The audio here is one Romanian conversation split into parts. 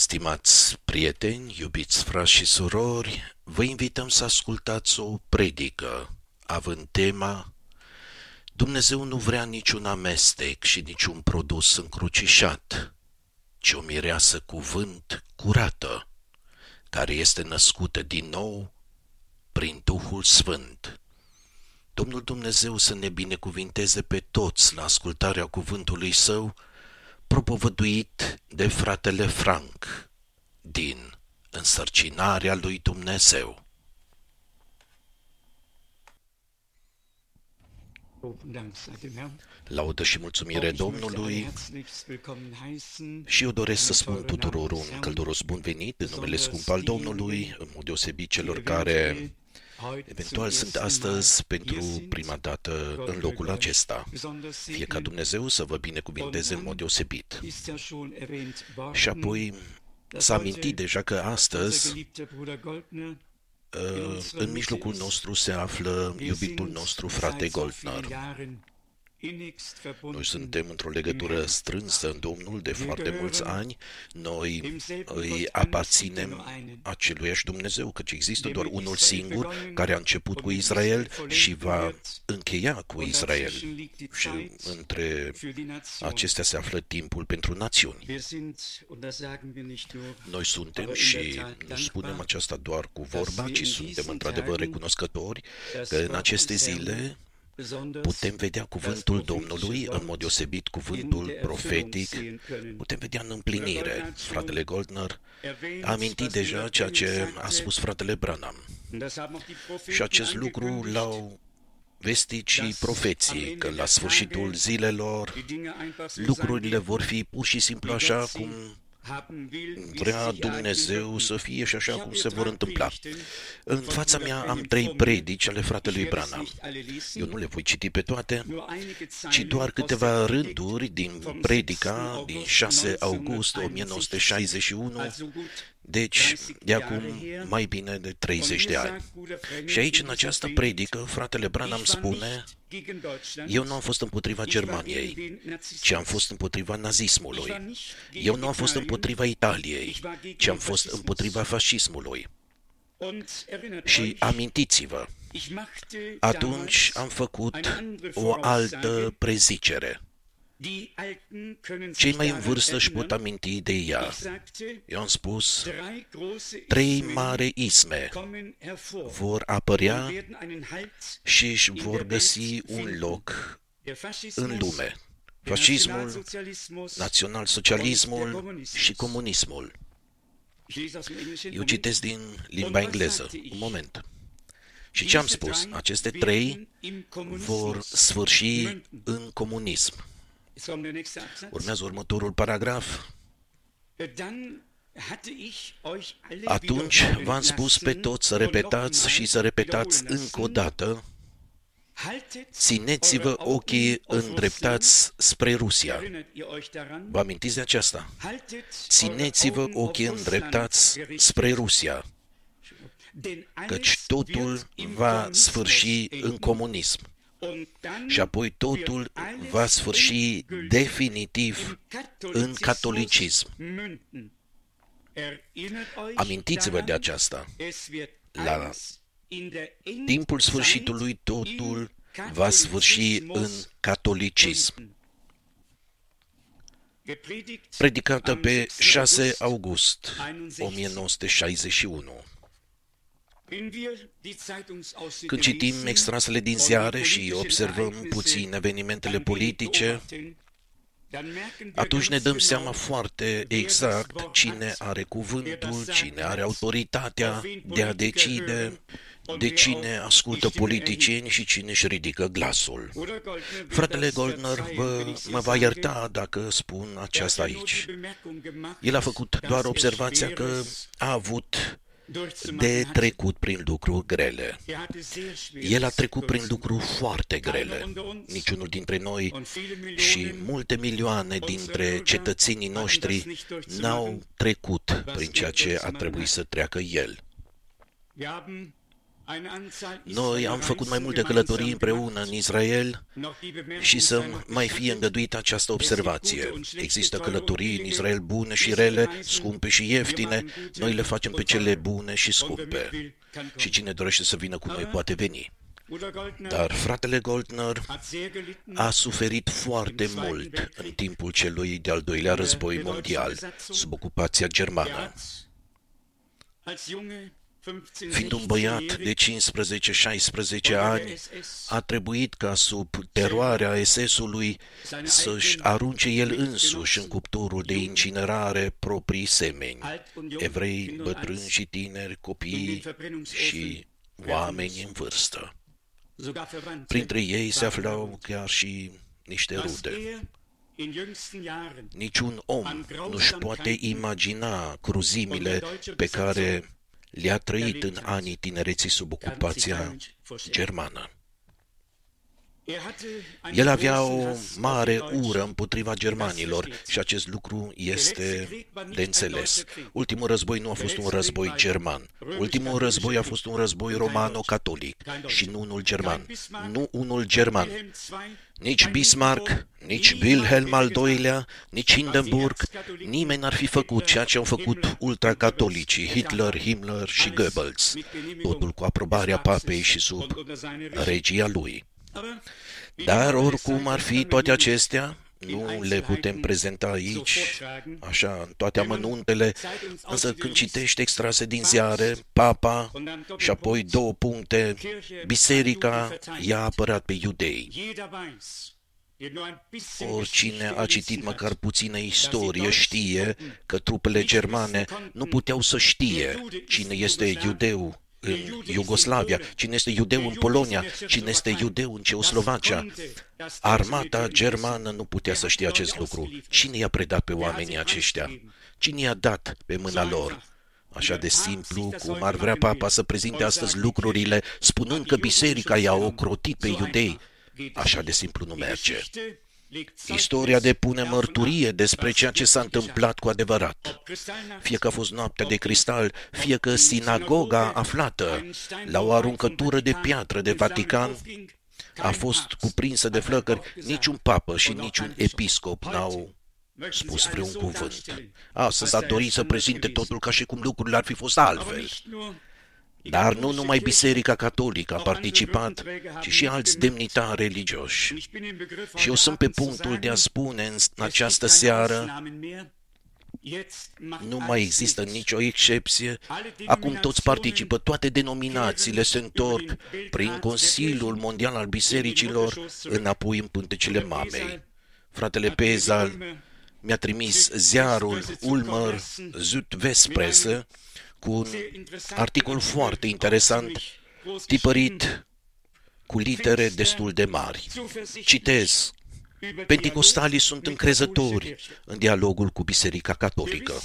Stimați prieteni, iubiți frați și surori, vă invităm să ascultați o predică, având tema Dumnezeu nu vrea niciun amestec și niciun produs încrucișat, ci o mireasă cuvânt curată, care este născută din nou prin Duhul Sfânt. Domnul Dumnezeu să ne binecuvinteze pe toți la ascultarea cuvântului Său, propovăduit de fratele Frank din Însărcinarea lui Dumnezeu. Laudă și mulțumire Domnului și eu doresc să spun tuturor un călduros bun venit în numele scump al Domnului, în mod deosebit celor care eventual sunt astăzi pentru prima dată în locul acesta. Fie ca Dumnezeu să vă binecuvinteze în mod deosebit. Și apoi s-a amintit deja că astăzi în mijlocul nostru se află iubitul nostru frate Goldner. Noi suntem într-o legătură strânsă în Domnul de foarte mulți ani. Noi îi aparținem aceluiași Dumnezeu, căci există doar unul singur care a început cu Israel și va încheia cu Israel. Și între acestea se află timpul pentru națiuni. Noi suntem și nu spunem aceasta doar cu vorba, ci suntem într-adevăr recunoscători că în aceste zile putem vedea cuvântul Domnului, în mod deosebit cuvântul profetic, putem vedea în împlinire. Fratele Goldner a amintit deja ceea ce a spus fratele Branham. Și acest lucru l-au vestit și profeții, că la sfârșitul zilelor lucrurile vor fi pur și simplu așa cum vrea Dumnezeu să fie și așa cum se vor întâmpla. În fața mea am 3 predici ale fratelui Branham. Eu nu le voi citi pe toate, ci doar câteva rânduri din predica din 6 august 1961, deci de acum mai bine de 30 de ani. Și aici, în această predică, fratele Branham spune: eu nu am fost împotriva Germaniei, ci am fost împotriva nazismului. Eu nu am fost împotriva Italiei, ci am fost împotriva fascismului. Și amintiți-vă, atunci am făcut o altă prezicere. Cei mai în vârstă își pot aminti de ea. Eu am spus, 3 mari isme vor apărea și își vor găsi un loc în lume. Fascismul, național-socialismul și comunismul. Eu citesc din limba engleză. Un moment. Și ce am spus? Aceste 3 vor sfârși în comunism. Urmează următorul paragraf. Atunci v-am spus pe toți să repetați și să repetați încă o dată: țineți-vă ochii îndreptați spre Rusia. Vă amintiți de aceasta? Țineți-vă ochii îndreptați spre Rusia, căci totul va sfârși în comunism. Și apoi totul va sfârși definitiv în catolicism. Amintiți-vă de aceasta. La timpul sfârșitului totul va sfârși în catolicism. Predicată pe 6 august 1961. Când citim extrasele din ziare și observăm puțin evenimentele politice, atunci ne dăm seama foarte exact cine are cuvântul, cine are autoritatea de a decide, de cine ascultă politicieni și cine își ridică glasul. Fratele Goldner mă va ierta dacă spun aceasta aici. El a făcut doar observația că a avut de trecut prin lucruri grele. El a trecut prin lucruri foarte grele. Niciunul dintre noi și multe milioane dintre cetățenii noștri n-au trecut prin ceea ce a trebuit să treacă el. Noi am făcut mai multe călătorii împreună în Israel și să mai fie îngăduită această observație. Există călătorii în Israel bune și rele, scumpe și ieftine. Noi le facem pe cele bune și scumpe. Și cine dorește să vină cu noi poate veni. Dar fratele Goldner a suferit foarte mult în timpul celui de-al doilea război mondial, sub ocupația germană. Fiind un băiat de 15-16 ani, a trebuit ca sub teroarea SS-ului să-și arunce el însuși în cuptorul de incinerare proprii semeni, evrei, bătrâni și tineri, copii și oameni în vârstă. Printre ei se aflau chiar și niște rude. Niciun om nu-și poate imagina cruzimile pe care le-a trăit în anii tinereții sub ocupația germană. El avea o mare ură împotriva germanilor și acest lucru este de înțeles. Ultimul război nu a fost un război german. Ultimul război a fost un război romano-catolic și nu unul german. Nu unul german. Nici Bismarck, nici Wilhelm al II-lea, nici Hindenburg, nimeni n-ar fi făcut ceea ce au făcut ultracatolicii, Hitler, Himmler și Goebbels, totul cu aprobarea papei și sub regia lui. Dar oricum ar fi toate acestea, nu le putem prezenta aici, așa, în toate amănuntele, însă când citești extrase din ziare, Papa și apoi 2 puncte, Biserica i-a apărat pe iudei. Oricine a citit măcar puțină istorie știe că trupele germane nu puteau să știe cine este iudeu în Iugoslavia, cine este iudeu în Polonia, cine este iudeu în Ceoslovacia. Armata germană nu putea să știe acest lucru. Cine i-a predat pe oamenii aceștia? Cine i-a dat pe mâna lor? Așa de simplu cum ar vrea Papa să prezinte astăzi lucrurile, spunând că biserica i-a ocrotit pe iudei. Așa de simplu nu merge. Istoria depune mărturie despre ceea ce s-a întâmplat cu adevărat. Fie că a fost noaptea de cristal, fie că sinagoga aflată la o aruncătură de piatră de Vatican a fost cuprinsă de flăcări, niciun papă și niciun episcop n-au spus vreun cuvânt. Astăzi a dorit să prezinte totul ca și cum lucrurile ar fi fost altfel. Dar nu numai Biserica Catolică a participat, ci și alți demnitari religioși. Și eu sunt pe punctul de a spune în această seară, nu mai există nicio excepție, acum toți participă, toate denominațiile se întorc prin Consiliul Mondial al Bisericilor înapoi în pântecele mamei. Fratele Pezal mi-a trimis ziarul Ulmer Südwestpresse cu un articol foarte interesant, tipărit cu litere destul de mari. Citez: Penticostalii sunt încrezători în dialogul cu Biserica Catolică.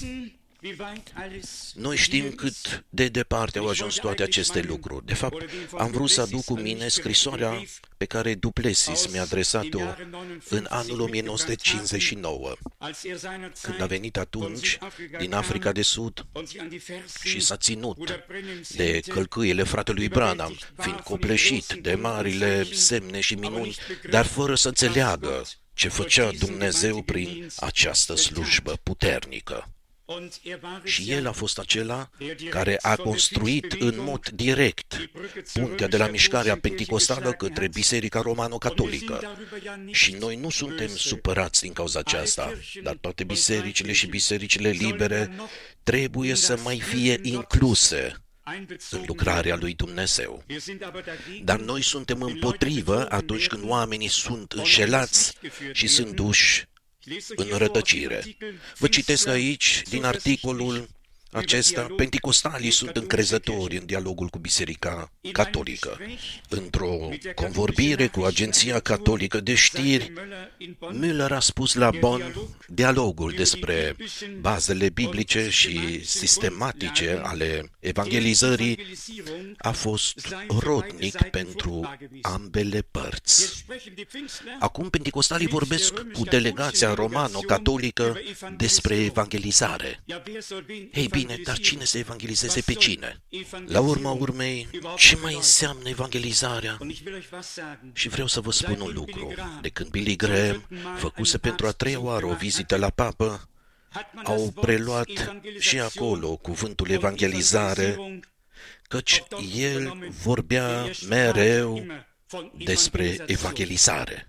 Noi știm cât de departe au ajuns toate aceste lucruri. De fapt, am vrut să aduc cu mine scrisoarea pe care Duplessis mi-a adresat-o în anul 1959, când a venit atunci din Africa de Sud și s-a ținut de călcâiele fratelui Branham, fiind copleșit de marile semne și minuni, dar fără să înțeleagă ce făcea Dumnezeu prin această slujbă puternică. Și el a fost acela care a construit în mod direct puntea de la mișcarea penticostală către Biserica Romano-Catolică. Și noi nu suntem supărați din cauza aceasta, dar toate bisericile și bisericile libere trebuie să mai fie incluse în lucrarea lui Dumnezeu. Dar noi suntem împotrivă atunci când oamenii sunt înșelați și sunt duși în rătăcire. Vă citesc aici din articolul acesta: Penticostalii sunt încrezători în dialogul cu Biserica Catolică. Într-o convorbire cu Agenția Catolică de Știri, Müller a spus la Bonn: dialogul despre bazele biblice și sistematice ale evangelizării a fost rodnic pentru ambele părți. Acum penticostalii vorbesc cu delegația romano-catolică despre evangelizare. Ei bine, Bine, dar cine să evangelizeze pe cine? La urma urmei, ce mai înseamnă evangelizarea? Și vreau să vă spun un lucru. De când Billy Graham făcuse pentru a treia oară o vizită la papă, au preluat și acolo cuvântul evangelizare, căci el vorbea mereu despre evangelizare.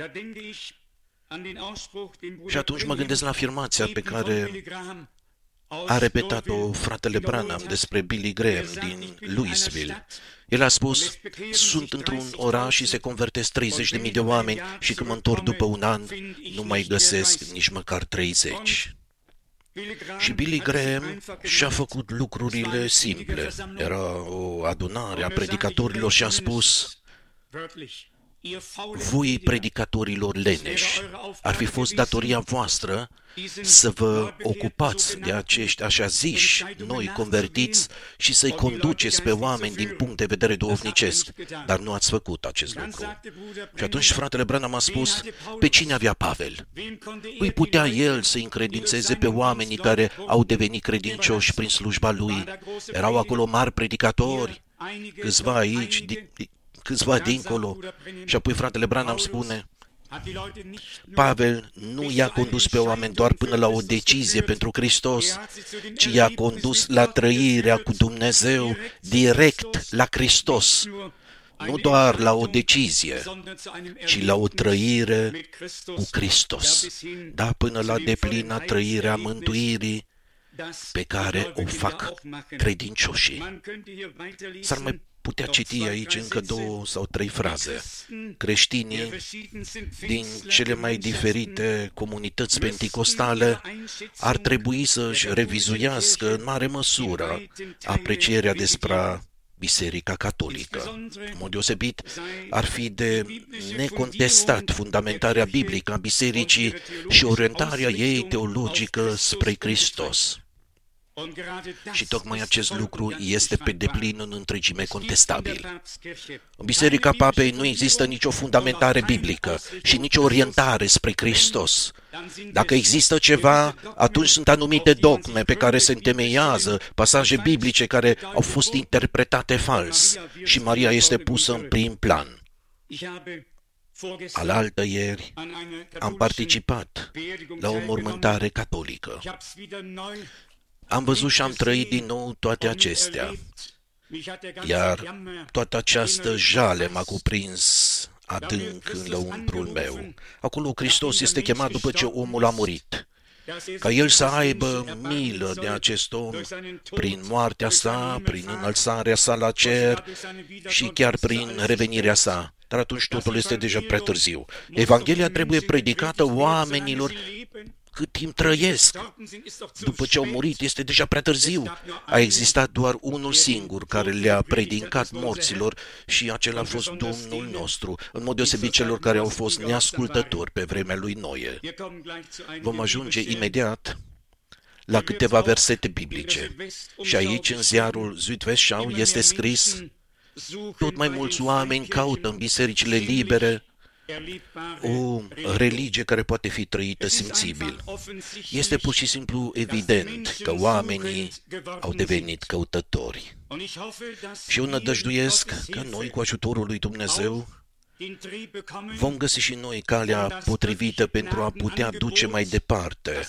Și atunci mă gândesc la afirmația pe care a repetat-o fratele Branham despre Billy Graham din Louisville. El a spus, sunt într-un oraș și se convertesc 30.000 de oameni și când mă întorc după un an, nu mai găsesc nici măcar 30. Și Billy Graham și-a făcut lucrurile simple. Era o adunare a predicatorilor și a spus, voi, predicatorilor leneși, ar fi fost datoria voastră să vă ocupați de acești așa ziși noi convertiți și să-i conduceți pe oameni din punct de vedere duhovnicesc, dar nu ați făcut acest lucru. Și atunci fratele Branham a spus, pe cine avea Pavel? Îi putea el să încredințeze pe oamenii care au devenit credincioși prin slujba lui. Erau acolo mari predicatori, câțiva aici, câțiva dincolo. Și apoi fratele Branham spune, Pavel nu i-a condus pe oameni doar până la o decizie pentru Hristos, ci i-a condus la trăirea cu Dumnezeu direct la Hristos. Nu doar la o decizie, ci la o trăire cu Hristos. Da, până la deplina trăirea mântuirii pe care o fac credincioșii. S-ar mai putea citi aici încă 2 sau 3 fraze. Creștinii din cele mai diferite comunități penticostale ar trebui să-și revizuiască în mare măsură aprecierea despre Biserica Catolică. În mod deosebit, ar fi de necontestat fundamentarea biblică a Bisericii și orientarea ei teologică spre Hristos. Și tocmai acest lucru este pe deplin în întregime contestabil. În Biserica Papei nu există nicio fundamentare biblică și nicio orientare spre Hristos. Dacă există ceva, atunci sunt anumite dogme pe care se întemeiază, pasaje biblice care au fost interpretate fals și Maria este pusă în prim plan. Alaltăieri am participat la o mormântare catolică. Am văzut și am trăit din nou toate acestea, iar toată această jale m-a cuprins adânc în lăuntrul meu. Acolo Hristos este chemat după ce omul a murit, ca El să aibă milă de acest om prin moartea sa, prin înălțarea sa la cer și chiar prin revenirea sa. Dar atunci totul este deja prea târziu. Evanghelia trebuie predicată oamenilor cât timp trăiesc. După ce au murit, este deja prea târziu. A existat doar unul singur care le-a predicat morților și acela a fost Domnul nostru, în mod deosebit celor care au fost neascultători pe vremea lui Noe. Vom ajunge imediat la câteva versete biblice. Și aici, în ziarul Südwestschau, este scris, tot mai mulți oameni caută în bisericile libere o religie care poate fi trăită simțibil. Este pur și simplu evident că oamenii au devenit căutători. Și eu nădăjduiesc că noi, cu ajutorul lui Dumnezeu, vom găsi și noi calea potrivită pentru a putea duce mai departe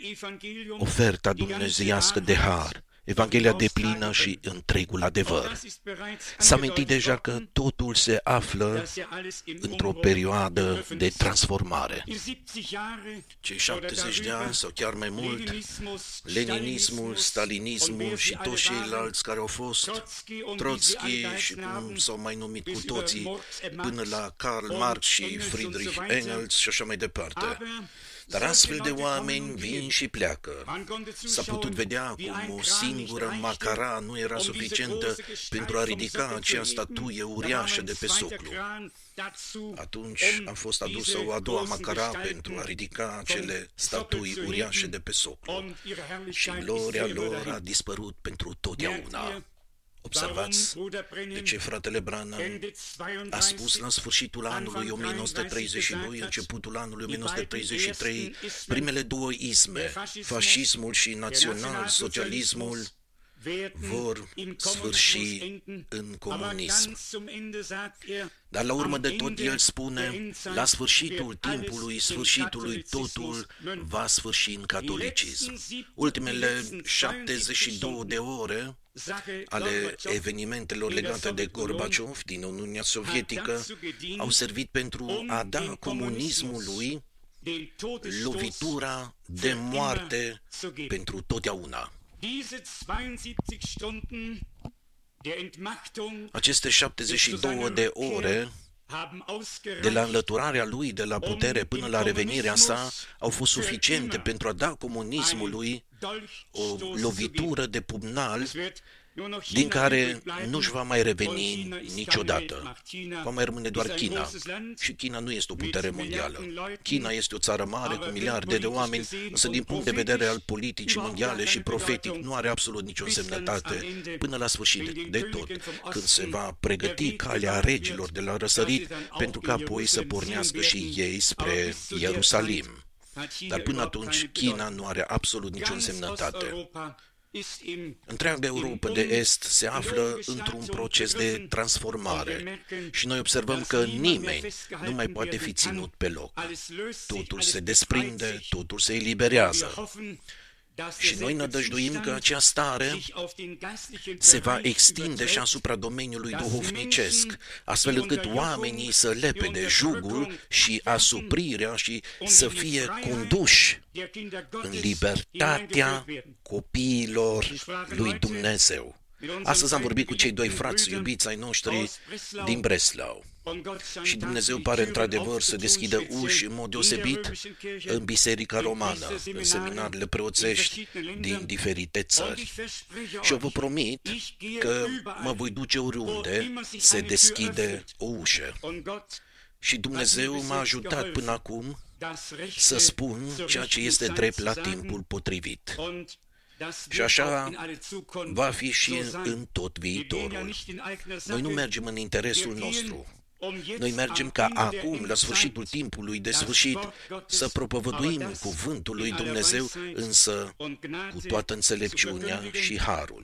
oferta dumnezeiască de har, Evanghelia deplină și întregul adevăr. S-a amintit deja că totul se află într-o perioadă de transformare. Cei 70 de ani sau chiar mai mult, leninismul, stalinismul și toți ceilalți care au fost, Trotsky și cum s-au mai numit cu toții, până la Karl Marx și Friedrich Engels și așa mai departe. Dar astfel de oameni vin și pleacă. S-a putut vedea cum o singură macara nu era suficientă pentru a ridica acea statuie uriașă de pe soclu. Atunci a fost adusă o a doua macara pentru a ridica acele statui uriașe de pe soclu. Și gloria lor a dispărut pentru totdeauna. Observați de ce fratele Branham a spus la sfârșitul anului 1932, începutul anului 1933, primele două isme, fascismul și național-socialismul, vor sfârși în comunism. Dar la urmă de tot el spune, la sfârșitul timpului, sfârșitului, totul va sfârși în catolicism. Ultimele 72 de ore ale evenimentelor legate de Gorbaciov din Uniunea Sovietică au servit pentru a da comunismului lovitura de moarte pentru totdeauna. Aceste 72 de ore de la înlăturarea lui de la putere până la revenirea sa au fost suficiente pentru a da comunismului o lovitură de pumnal din care nu-și va mai reveni niciodată. Va mai rămâne doar China. Și China nu este o putere mondială. China este o țară mare cu miliarde de oameni, însă din punct de vedere al politicii mondiale și profetic nu are absolut nicio însemnătate până la sfârșit de tot, când se va pregăti calea regilor de la răsărit pentru că apoi să pornească și ei spre Ierusalim. Dar până atunci China nu are absolut nicio însemnătate. Întreaga Europa de Est se află într-un proces de transformare și noi observăm că nimeni nu mai poate fi ținut pe loc. Totul se desprinde, totul se eliberează. Și noi nădăjduim că acea stare se va extinde și asupra domeniului duhovnicesc, astfel încât oamenii să lepede jugul și asuprirea și să fie conduși în libertatea copiilor lui Dumnezeu. Astăzi am vorbit cu cei doi frați iubiți ai noștri din Breslau. Și Dumnezeu pare într-adevăr să deschidă uși în mod deosebit în Biserica Romană, în seminarele preoțești din diferite țări. Și eu vă promit că mă voi duce oriunde se deschide o ușă. Și Dumnezeu m-a ajutat până acum să spun ceea ce este drept la timpul potrivit. Și așa va fi și în tot viitorul. Noi nu mergem în interesul nostru. Noi mergem ca acum, la sfârșitul timpului de sfârșit, să propovăduim cuvântul lui Dumnezeu, însă cu toată înțelepciunea și harul.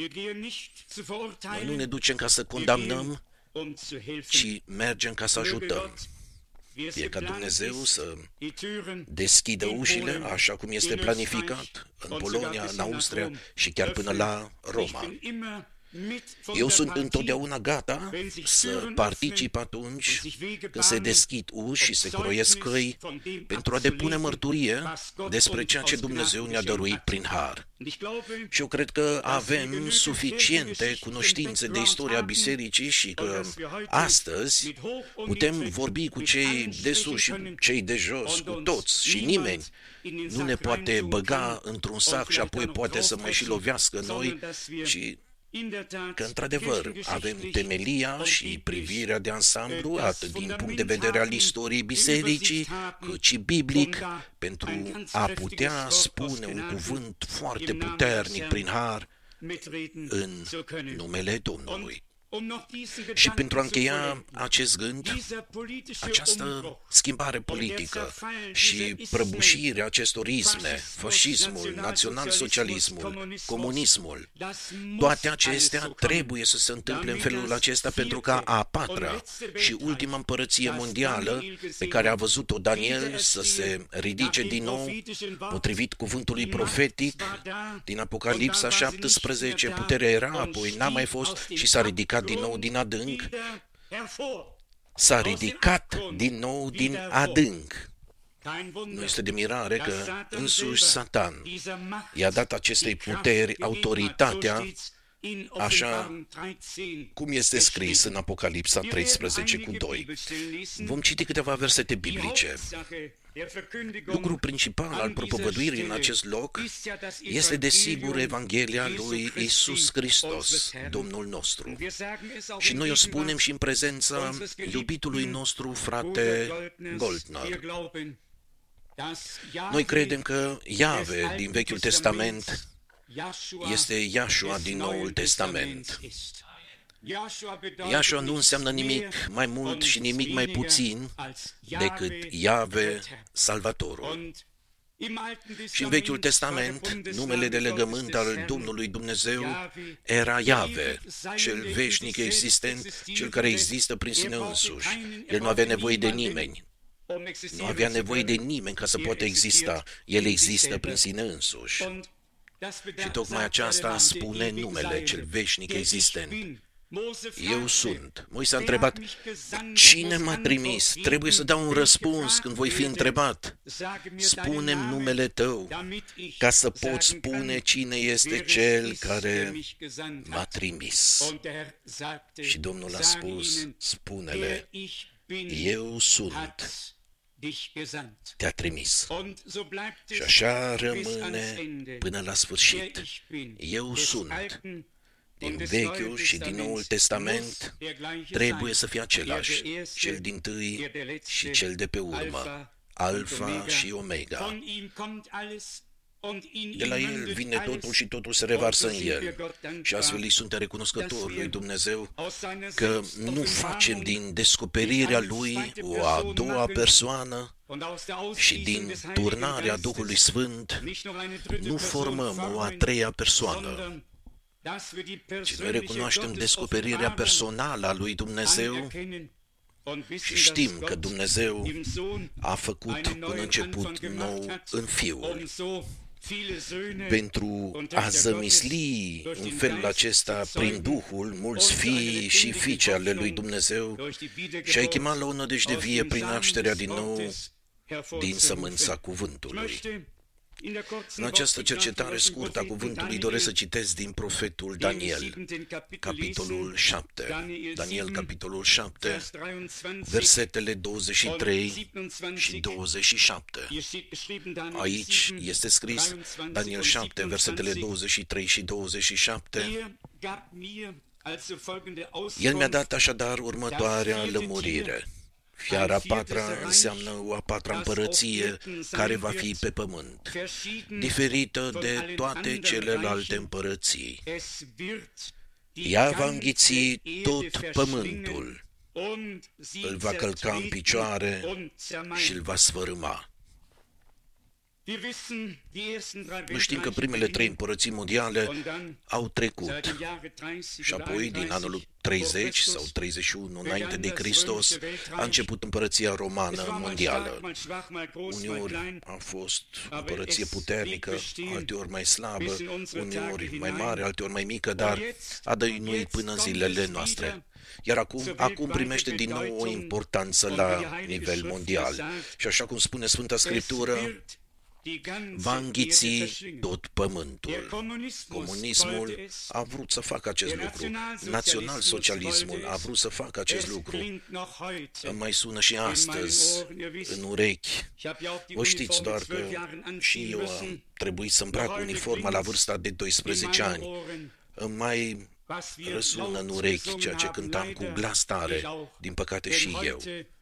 Noi nu ne ducem ca să condamnăm, ci mergem ca să ajutăm. Fie ca Dumnezeu să deschidă ușile, așa cum este planificat, în Polonia, în Austria și chiar până la Roma. Eu sunt întotdeauna gata să particip atunci când se deschid uși și se croiesc căi pentru a depune mărturie despre ceea ce Dumnezeu ne-a dăruit prin har. Și eu cred că avem suficiente cunoștințe de istoria bisericii și că astăzi putem vorbi cu cei de sus și cei de jos, cu toți și nimeni nu ne poate băga într-un sac și apoi poate să mai și lovească noi, ci că, într-adevăr, avem temelia și privirea de ansamblu, atât din punct de vedere al istoriei bisericii, cât și biblic, pentru a putea spune un cuvânt foarte puternic prin har în numele Domnului. Și pentru a încheia acest gând, această schimbare politică și prăbușirea acestor isme, fascismul, național-socialismul, comunismul, toate acestea trebuie să se întâmple în felul acesta pentru ca a patra și ultima împărăție mondială pe care a văzut-o Daniel să se ridice din nou, potrivit cuvântului profetic din Apocalipsa 17, puterea era, apoi n-a mai fost și s-a ridicat din nou din adânc, s-a ridicat din nou din adânc. Nu este de mirare că însuși Satan i-a dat acestei puteri autoritatea, așa cum este scris în Apocalipsa 13:2. Vom citi câteva versete biblice. Lucrul principal al propovăduirii în acest loc este desigur Evanghelia lui Iisus Hristos, Domnul nostru. Și noi o spunem și în prezența iubitului nostru frate Goldner. Noi credem că Iahve din Vechiul Testament este Iahșua din Noul Testament. Iahșua nu înseamnă nimic mai mult și nimic mai puțin decât Iahve, Salvatorul. Și în Vechiul Testament, numele de legământ al Domnului Dumnezeu era Iahve, cel veșnic existent, cel care există prin sine însuși. El nu avea nevoie de nimeni. Nu avea nevoie de nimeni ca să poată exista. El există prin sine însuși. Și tocmai aceasta spune numele cel veșnic existent. Eu sunt. Moise a întrebat, cine m-a trimis? Trebuie să dau un răspuns când voi fi întrebat. Spune-mi numele tău, ca să pot spune cine este cel care m-a trimis. Și Domnul a spus, spune-le, eu sunt, te-a trimis. Și așa rămâne până la sfârșit. Eu sunt. Din Vechiul și din Noul Testament trebuie să fie același, cel dintâi și cel de pe urmă, Alfa și Omega. De la El vine totul și totul se revarsă în El. Și astfel îi suntem recunoscători lui Dumnezeu că nu facem din descoperirea Lui o a doua persoană și din turnarea Duhului Sfânt nu formăm o a treia persoană. Și noi recunoaștem descoperirea personală a lui Dumnezeu și știm că Dumnezeu a făcut un început nou în Fiul. Pentru a zămisli în felul acesta prin Duhul mulți fii și fiice ale lui Dumnezeu și a-i chemat la o nădejde vie prin nașterea din nou din sămânța cuvântului. În această cercetare scurtă a cuvântului doresc să citesc din profetul Daniel, capitolul 7. Daniel, capitolul 7, versetele 23 și 27. Aici este scris, Daniel 7, versetele 23 și 27. El mi-a dat așadar următoarea lămurire. Fiara a patra înseamnă o a patra împărăție care va fi pe pământ, diferită de toate celelalte împărății. Ea va înghiți tot pământul, îl va călca în picioare și îl va sfărâma. Noi știm că primele trei împărății mondiale au trecut și apoi din anul 30 sau 31 înainte de Hristos a început împărăția romană mondială. Uneori a fost împărăție puternică, alteori mai slabă, uneori mai mare, alteori mai mică, dar a dăinuit până în zilele noastre. Iar acum primește din nou o importanță la nivel mondial. Și așa cum spune Sfânta Scriptură, va înghiți tot pământul. Comunismul a vrut să facă acest lucru. Național-socialismul a vrut să facă acest lucru. Îmi mai sună și astăzi în urechi. Vă știți doar că și eu am trebuit să îmbrac uniforma la vârsta de 12 ani. Îmi mai răsună în urechi ceea ce cântam cu glas tare, din păcate și eu.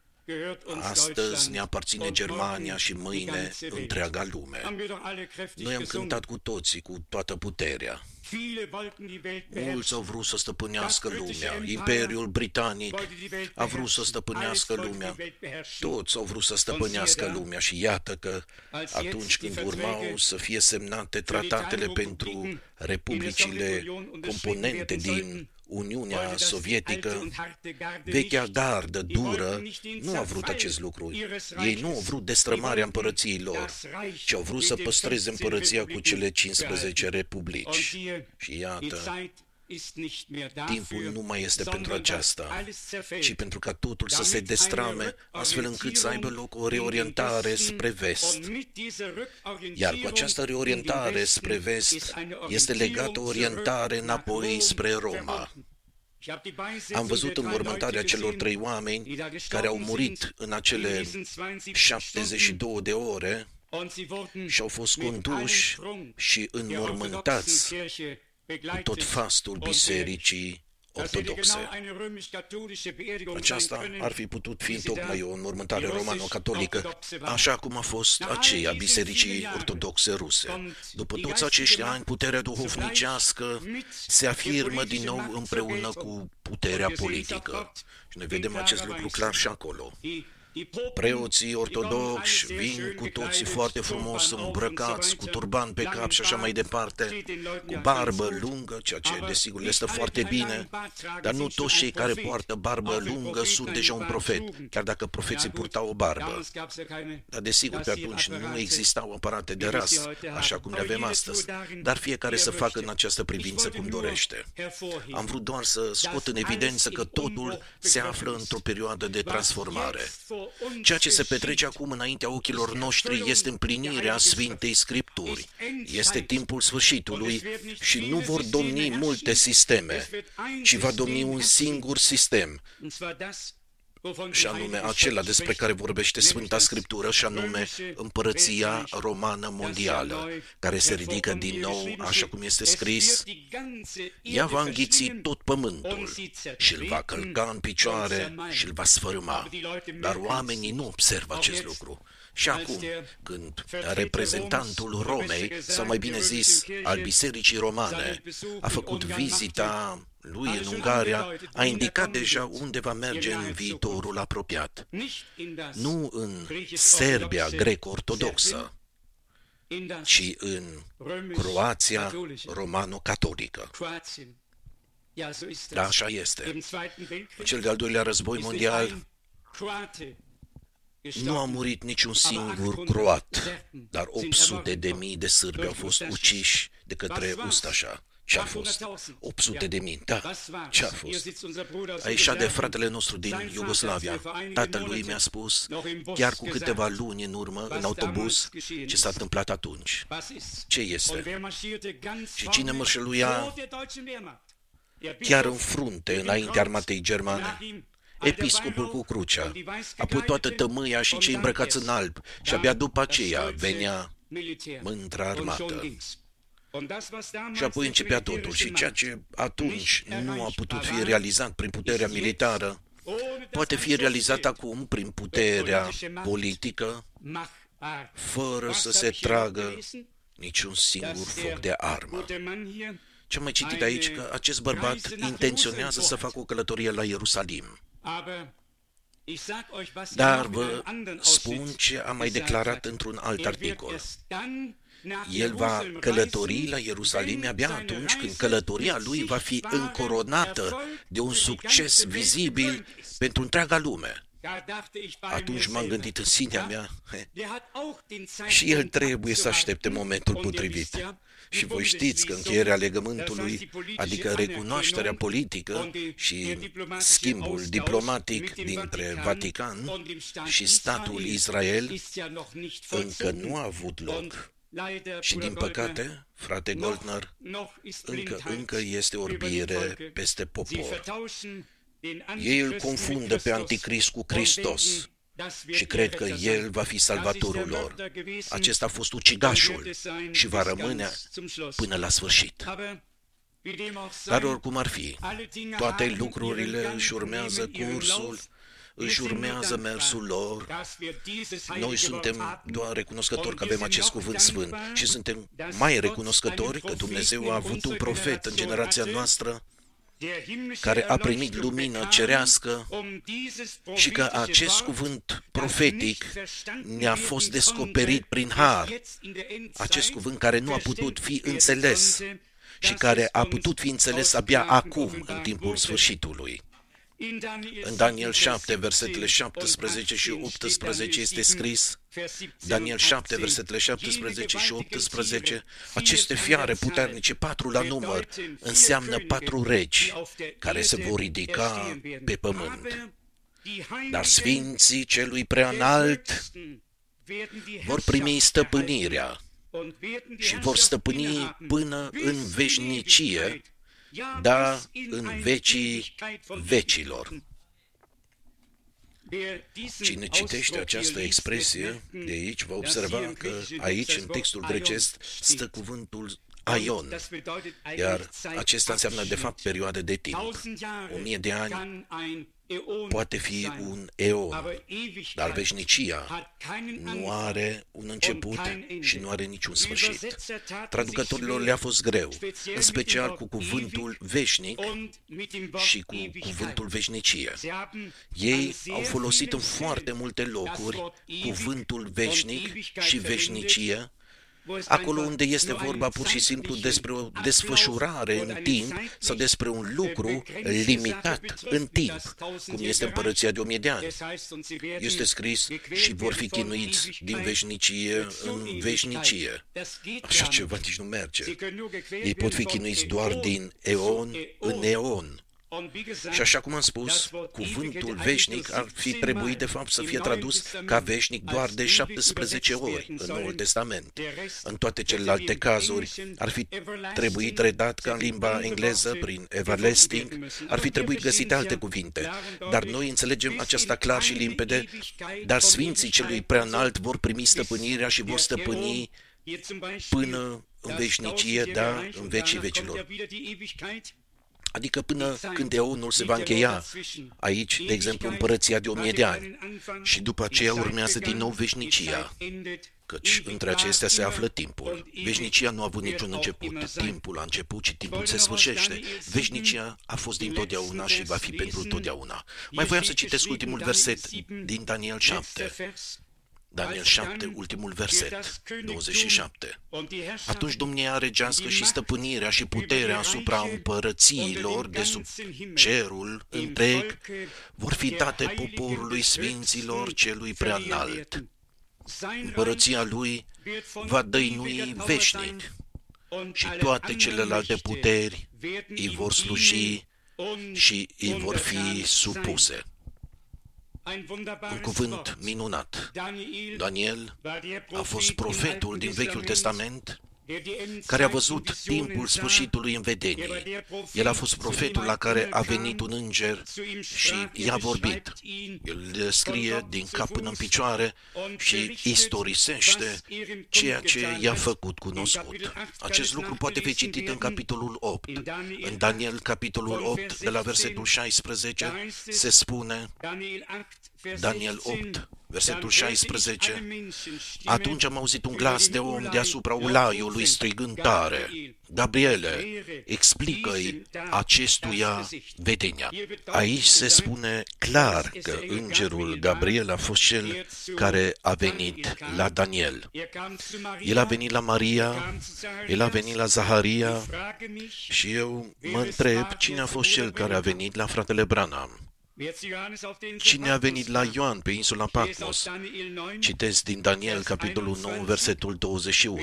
Astăzi ne aparține Germania și mâine întreaga lume. Noi am cântat cu toții, cu toată puterea. Mulți au vrut să stăpânească lumea. Imperiul Britanic a vrut să stăpânească lumea. Toți au vrut să stăpânească lumea și iată că atunci când urmau să fie semnate tratatele pentru republicile componente din Uniunea Sovietică, vechea gardă dură nu a vrut acest lucru. Ei nu au vrut destrămarea împărăției lor, ci au vrut să păstreze împărăția cu cele 15 republici. Și iată, timpul nu mai este pentru aceasta, ci pentru ca totul să se destrame, astfel încât să aibă loc o reorientare spre vest. Iar cu această reorientare spre vest este legată o orientare înapoi spre Roma. Am văzut înmormântarea celor 3 oameni care au murit în acele 72 de ore și au fost conduși și înmormântați cu tot fastul bisericii ortodoxe. Aceasta ar fi putut fi tocmai o înmormântare romano-catolică, așa cum a fost aceea Bisericii Ortodoxe Ruse. După toți acești ani, puterea duhovnicească se afirmă din nou împreună cu puterea politică. Și noi vedem acest lucru clar și acolo. Preoții ortodoxi vin cu toții foarte frumos îmbrăcați, cu turban pe cap și așa mai departe, cu barbă lungă, ceea ce desigur le stă foarte bine, dar nu toți cei care poartă barbă lungă sunt deja un profet, chiar dacă profeții purtau o barbă. Dar desigur pe atunci nu existau aparate de ras, așa cum le avem astăzi, dar fiecare să facă în această privință cum dorește. Am vrut doar să scot în evidență că totul se află într-o perioadă de transformare. Ceea ce se petrece acum înaintea ochilor noștri este împlinirea Sfintei Scripturi. Este timpul sfârșitului și nu vor domni multe sisteme, ci va domni un singur sistem, și anume acela despre care vorbește Sfânta Scriptură, și anume Împărăția Romană Mondială, care se ridică din nou, așa cum este scris, ea va înghiți tot pământul și îl va călca în picioare și îl va sfărâma. Dar oamenii nu observă acest lucru. Și acum, când reprezentantul Romei, sau mai bine zis, al Bisericii Romane, a făcut vizita lui în Ungaria, a indicat deja unde va merge în viitorul apropiat. Nu în Serbia greco-ortodoxă, ci în Croația romano-catolică. Da, așa este. În cel de-al doilea război mondial nu a murit niciun singur croat, dar 800.000 de sârbi au fost uciși de către Ustașa. Ce-a fost? 800.000, da, ce-a fost? A ieșit de fratele nostru din Iugoslavia. Tatălui mi-a spus, chiar cu câteva luni în urmă, în autobuz, ce s-a întâmplat atunci. Ce este? Și cine mărșăluia chiar în frunte, înaintea armatei germane? Episcopul cu crucea, apoi toată tămâia și cei îmbrăcați în alb, și abia după aceea venea mântra armată. Și apoi începea totul, și ceea ce atunci nu a putut fi realizat prin puterea militară, poate fi realizat acum prin puterea politică, fără să se tragă niciun singur foc de armă. Ce am mai citit aici, că acest bărbat intenționează să facă o călătorie la Ierusalim. Dar vă spun ce am mai declarat într-un alt articol. El va călători la Ierusalim abia atunci când călătoria lui va fi încoronată de un succes vizibil pentru întreaga lume. Atunci m-am gândit în sinea mea, și el trebuie să aștepte momentul potrivit. Și voi știți că încheierea legământului, adică recunoașterea politică și schimbul diplomatic dintre Vatican și statul Israel, încă nu a avut loc. Și din păcate, frate Goldner, încă este orbire peste popor. Ei îl confundă pe Anticrist cu Hristos și cred că el va fi salvatorul lor. Acesta a fost ucigașul și va rămâne până la sfârșit. Dar oricum ar fi, toate lucrurile își urmează cursul, își urmează mersul lor. Noi suntem doar recunoscători că avem acest cuvânt sfânt și suntem mai recunoscători că Dumnezeu a avut un profet în generația noastră care a primit lumină cerească și că acest cuvânt profetic ne-a fost descoperit prin har. Acest cuvânt care nu a putut fi înțeles și care a putut fi înțeles abia acum, în timpul sfârșitului. În Daniel 7, versetele 17 și 18 este scris, Daniel 7, versetele 17 și 18, aceste fiare puternice, 4 la număr, înseamnă 4 regi care se vor ridica pe pământ. Dar sfinții celui preanalt vor primi stăpânirea și vor stăpâni până în veșnicie, da, în vecii vecilor. Cine citește această expresie de aici va observa că aici, în textul grecesc, stă cuvântul aion, iar acesta înseamnă de fapt perioade de timp. 1000 de ani poate fi un eon, dar veșnicia nu are un început și nu are niciun sfârșit. Traducătorilor le-a fost greu, în special cu cuvântul veșnic și cu cuvântul veșnicie. Ei au folosit în foarte multe locuri cuvântul veșnic și veșnicie, acolo unde este vorba pur și simplu despre o desfășurare în timp sau despre un lucru limitat în timp, cum este împărăția de 1000 de ani. Este scris și vor fi chinuiți din veșnicie în veșnicie. Așa ceva nici nu merge. Ei pot fi chinuiți doar din eon în eon. Și așa cum am spus, cuvântul veșnic ar fi trebuit de fapt să fie tradus ca veșnic doar de 17 ori în Noul Testament. În toate celelalte cazuri ar fi trebuit redat ca în limba engleză prin everlasting, ar fi trebuit găsite alte cuvinte. Dar noi înțelegem aceasta clar și limpede, dar Sfinții Celui Preanalt vor primi stăpânirea și vor stăpâni până în veșnicie, da, în vecii vecilor. Adică până când eonul se va încheia, aici, de exemplu, împărăția de 1000 de ani, și după aceea urmează din nou veșnicia, căci între acestea se află timpul. Veșnicia nu a avut niciun început, timpul a început și timpul se sfârșește. Veșnicia a fost dintotdeauna și va fi pentru totdeauna. Mai voiam să citesc ultimul verset din Daniel 7. Daniel 7, ultimul verset, 27. Atunci domnia regească și stăpânirea și puterea asupra împărățiilor de sub cerul întreg vor fi date poporului sfinților celui preanalt. Împărăția lui va dăinui veșnic și toate celelalte puteri îi vor sluji și îi vor fi supuse. Un cuvânt minunat. Daniel a fost profetul din Vechiul Testament care a văzut timpul sfârșitului în vedenie. El a fost profetul la care a venit un înger și i-a vorbit. El le scrie din cap până în picioare și istorisește ceea ce i-a făcut cunoscut. Acest lucru poate fi citit în capitolul 8. În Daniel, capitolul 8, de la versetul 16, se spune, Daniel 8, versetul 16, atunci am auzit un glas de om deasupra ulaiului strigând tare, Gabriele, explică-i acestuia vedenia. Aici se spune clar că îngerul Gabriel a fost cel care a venit la Daniel. El a venit la Maria, el a venit la Zaharia și eu mă întreb cine a fost cel care a venit la fratele Branham. Cine a venit la Ioan pe insula Patmos? Citesc din Daniel, capitolul 9, versetul 21.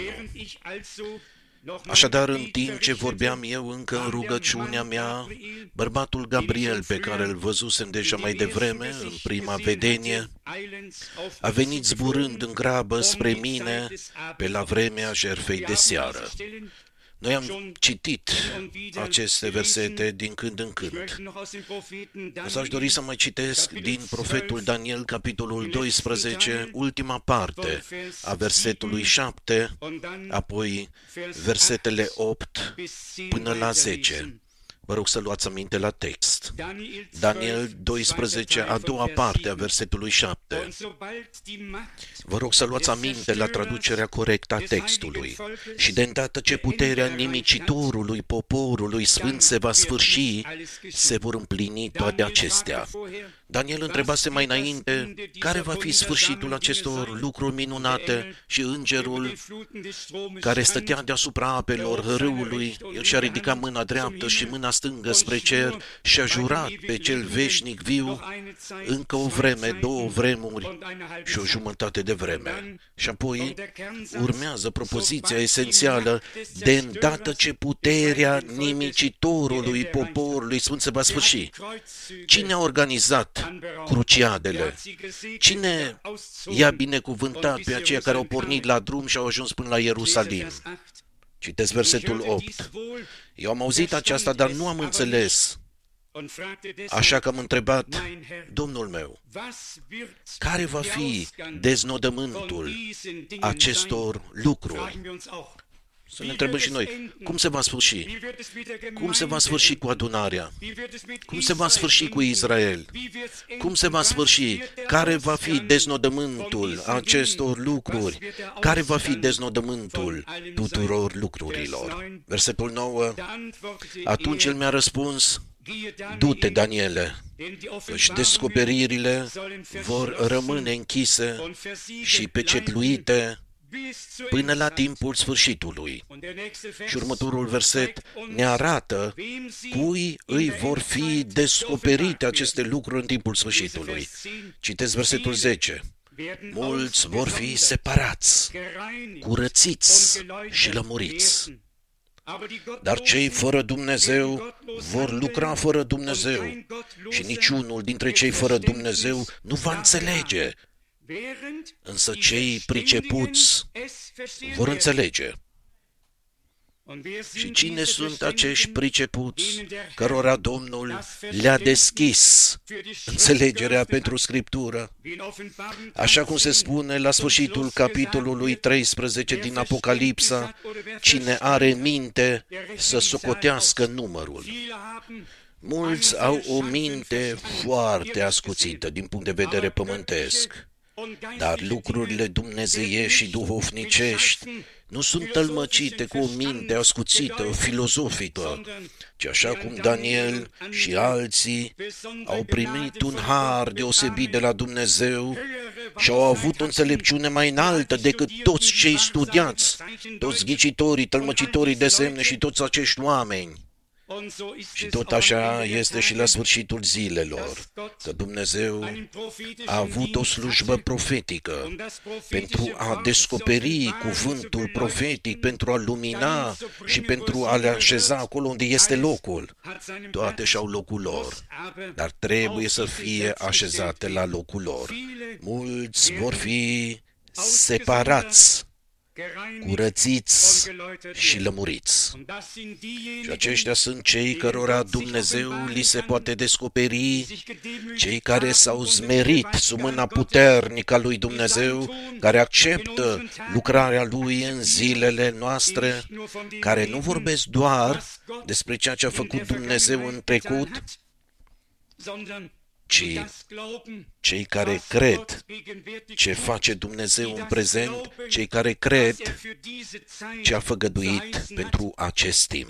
Așadar, în timp ce vorbeam eu încă în rugăciunea mea, bărbatul Gabriel, pe care îl văzusem deja mai devreme, în prima vedenie, a venit zburând în grabă spre mine pe la vremea jertfei de seară. Noi am citit aceste versete din când în când. Însă aș dori să mai citesc din profetul Daniel, capitolul 12, ultima parte a versetului 7, apoi versetele 8 până la 10. Vă rog să luați aminte la text. Daniel 12, a doua parte a versetului 7. Vă rog să luați aminte la traducerea corectă a textului. Și de îndată ce puterea nimicitorului poporului sfânt se va sfârși, se vor împlini toate acestea. Daniel întrebase mai înainte care va fi sfârșitul acestor lucruri minunate și îngerul care stătea deasupra apelor râului, el și-a ridicat mâna dreaptă și mâna stângă spre cer și a jurat pe cel veșnic viu încă o vreme, două vremuri și o jumătate de vreme. Și apoi urmează propoziția esențială, de îndată ce puterea nimicitorului poporului sfânt se va sfârși. Cine a organizat cruciadele? Cine i-a binecuvântat pe aceia care au pornit la drum și au ajuns până la Ierusalim? Citesc versetul 8. Eu am auzit aceasta, dar nu am înțeles. Așa că am întrebat, Domnul meu, care va fi deznodământul acestor lucruri? Să ne întrebăm și noi, cum se va sfârși? Cum se va sfârși cu adunarea? Cum se va sfârși cu Israel? Cum se va sfârși? Care va fi deznodământul acestor lucruri? Care va fi deznodământul tuturor lucrurilor? Versetul 9. Atunci el mi-a răspuns, du-te, Daniele, căci descoperirile vor rămâne închise și pecetluite până la timpul sfârșitului. Și următorul verset ne arată cui îi vor fi descoperite aceste lucruri în timpul sfârșitului. Citesc versetul 10. Mulți vor fi separați, curățiți și lămuriți. Dar cei fără Dumnezeu vor lucra fără Dumnezeu și niciunul dintre cei fără Dumnezeu nu va înțelege. Însă cei pricepuți vor înțelege. Și cine sunt acești pricepuți cărora Domnul le-a deschis înțelegerea pentru Scriptură? Așa cum se spune la sfârșitul capitolului 13 din Apocalipsa, cine are minte să socotească numărul. Mulți au o minte foarte ascuțită din punct de vedere pământesc, dar lucrurile dumnezeiești și duhovnicești nu sunt tălmăcite cu o minte ascuțită, filozofică, ci așa cum Daniel și alții au primit un har deosebit de la Dumnezeu și au avut o înțelepciune mai înaltă decât toți cei studiați, toți ghicitorii, tălmăcitorii de semne și toți acești oameni. Și tot așa este și la sfârșitul zilelor, că Dumnezeu a avut o slujbă profetică pentru a descoperi cuvântul profetic, pentru a lumina și pentru a le așeza acolo unde este locul. Toate și-au locul lor, dar trebuie să fie așezate la locul lor. Mulți vor fi separați, curățiți și lămuriți. Și aceștia sunt cei cărora Dumnezeu li se poate descoperi, cei care s-au zmerit sub mâna puternică a lui Dumnezeu, care acceptă lucrarea lui în zilele noastre, care nu vorbesc doar despre ceea ce a făcut Dumnezeu în trecut, ci cei care cred ce face Dumnezeu în prezent, cei care cred ce a făgăduit pentru acest timp.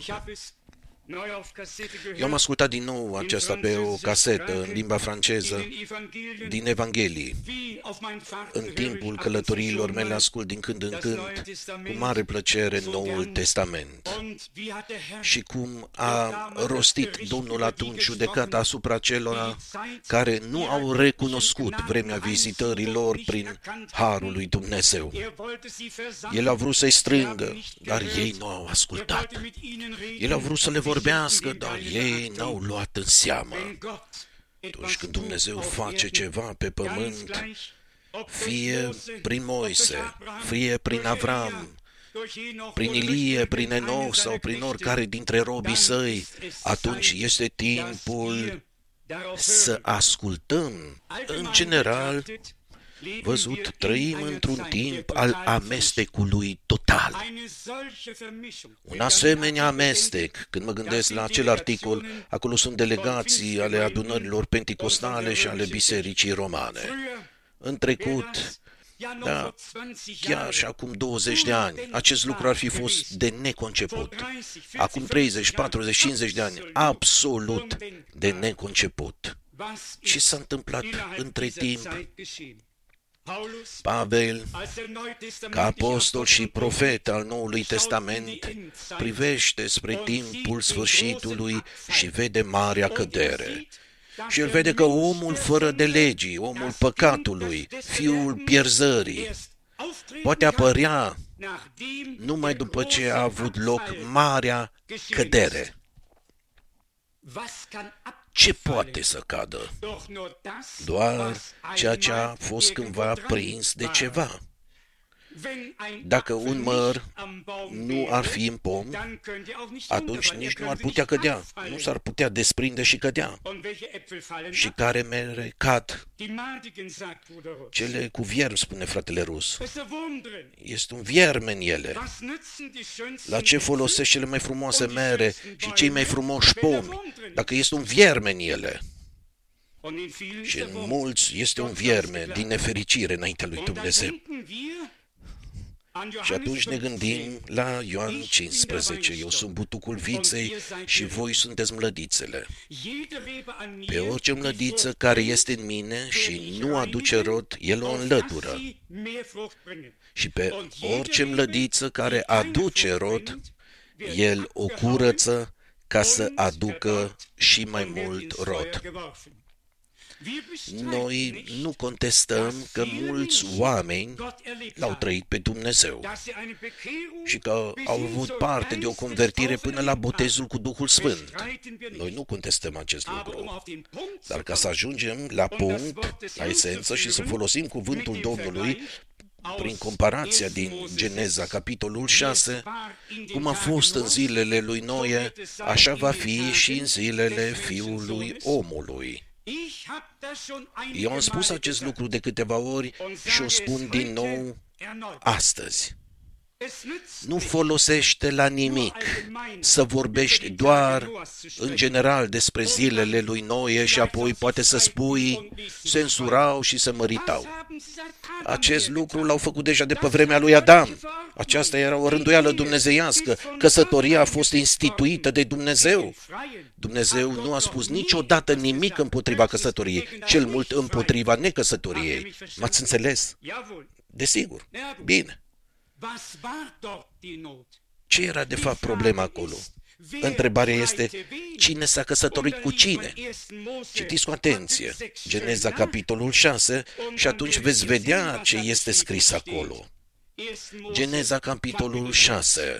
Eu am ascultat din nou aceasta pe o casetă în limba franceză din Evanghelii. În timpul călătoriilor mele ascult din când în când cu mare plăcere Noul Testament. Și cum a rostit Domnul atunci judecata asupra celor care nu au recunoscut vremea vizitărilor prin harul lui Dumnezeu. El a vrut să-i strângă, dar ei nu au ascultat. El a vrut să le vorbească, dar ei n-au luat în seamă. Atunci când Dumnezeu face ceva pe pământ, fie prin Moise, fie prin Avram, prin Ilie, prin Enoch sau prin oricare dintre robii săi, atunci este timpul să ascultăm. În general, văzut, trăim într-un timp al amestecului total. Un asemenea amestec, când mă gândesc la acel articol, acolo sunt delegații ale adunărilor penticostale și ale bisericii romane. În trecut, da, chiar și acum 20 de ani, acest lucru ar fi fost de neconceput. Acum 30, 40, 50 de ani, absolut de neconceput. Ce s-a întâmplat între timp? Pavel, ca apostol și profet al Noului Testament, privește spre timpul sfârșitului și vede marea cădere. Și el vede că omul fără de legii, omul păcatului, fiul pierzării, poate apărea numai după ce a avut loc marea cădere. Ce poate să cadă? Doar ceea ce a fost cândva prins de ceva. Dacă un măr nu ar fi în pom, atunci nici nu ar putea cădea. Nu s-ar putea desprinde și cădea. Și care mere cad? Cele cu viermi, spune fratele Rus. Este un vierme în ele. La ce folosește cele mai frumoase mere și cei mai frumoși pomi, dacă este un vierme în ele? Și în mulți este un vierme din nefericire înaintea lui Dumnezeu. Și atunci ne gândim la Ioan 15. Eu sunt butucul viței și voi sunteți mlădițele. Pe orice mlădiță care este în mine și nu aduce rod, el o înlătură. Și pe orice mlădiță care aduce rod, el o curăță ca să aducă și mai mult rod. Noi nu contestăm că mulți oameni l-au trăit pe Dumnezeu și că au avut parte de o convertire până la botezul cu Duhul Sfânt. Noi nu contestăm acest lucru. Dar ca să ajungem la punct, la esență și să folosim cuvântul Domnului prin comparația din Geneza, capitolul 6, cum a fost în zilele lui Noe, așa va fi și în zilele Fiului Omului. Eu am spus acest lucru de câteva ori și o spun din nou astăzi. Nu folosește la nimic să vorbești doar în general despre zilele lui Noe și apoi poate să spui se însurau și se măritau. Acest lucru l-au făcut deja de pe vremea lui Adam. Aceasta era o rânduială dumnezeiască. Căsătoria a fost instituită de Dumnezeu. Dumnezeu nu a spus niciodată nimic împotriva căsătoriei, cel mult împotriva necăsătoriei. M-ați înțeles? Desigur. Bine. Ce era de fapt problema acolo? Întrebarea este, cine s-a căsătorit cu cine? Citiți cu atenție Geneza, capitolul 6, și atunci veți vedea ce este scris acolo. Geneza, capitolul 6.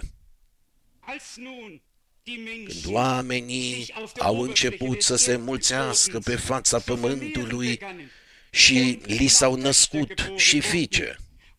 Când oamenii au început să se înmulțească pe fața pământului și li s-au născut și fiice,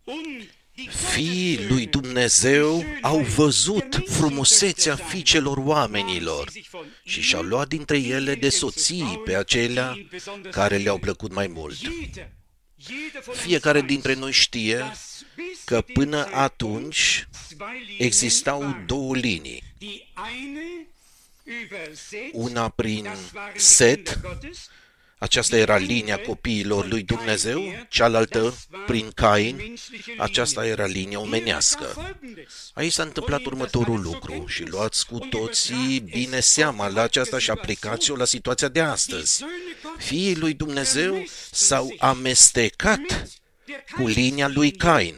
fiii lui Dumnezeu au văzut frumusețea fiicelor oamenilor și și-au luat dintre ele de soții pe acelea care le-au plăcut mai mult. Fiecare dintre noi știe că până atunci existau două linii. Una prin Set, aceasta era linia copiilor lui Dumnezeu, cealaltă prin Cain, aceasta era linia omenească. Aici s-a întâmplat următorul lucru și luați cu toții bine seama la aceasta și aplicați-o la situația de astăzi. Fiii lui Dumnezeu s-au amestecat cu linia lui Cain.